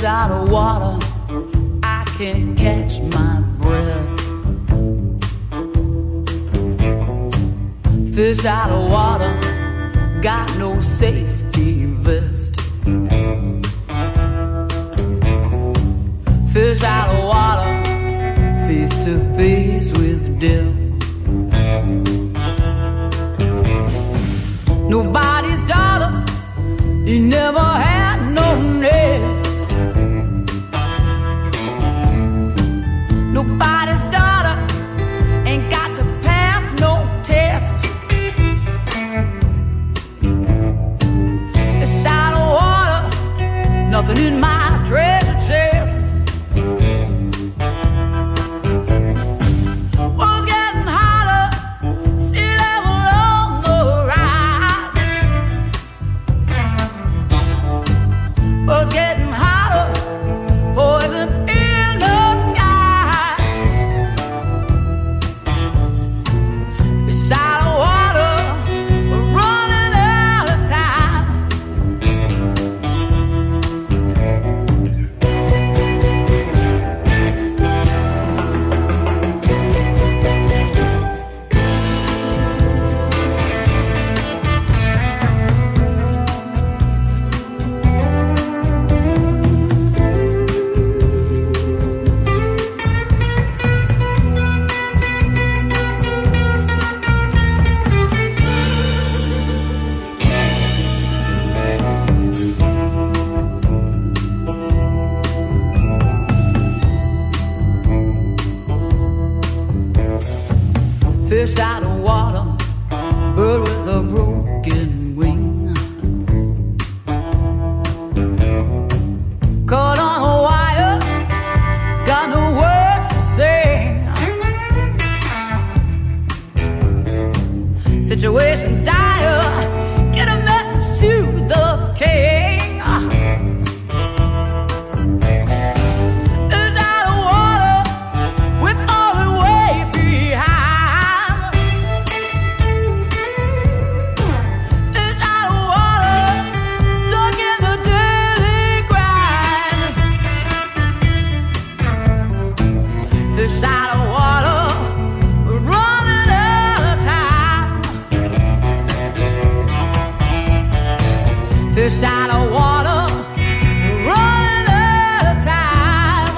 Fish out of water, I can't catch my breath. Fish out of water, got no safety vest. Fish out of water, face to face with death. Nobody's daughter, he never had no nest. Nobody's daughter ain't got to pass no test. Fish out of water, nothing in my treasure chest. World's getting hotter, sea level on the rise. World's getting hotter, poison in the sky. Fish out of water, we're running out of time. Fish out of water, bird with a broken wing. Caught on a wire, got no words to say. Situation's dire, get a message to the king. Fish out of water, we're falling way behind. Fish out of water, stuck in the daily grind. Fish out of water, we're running out of time. Fish out of water, we're running out of time.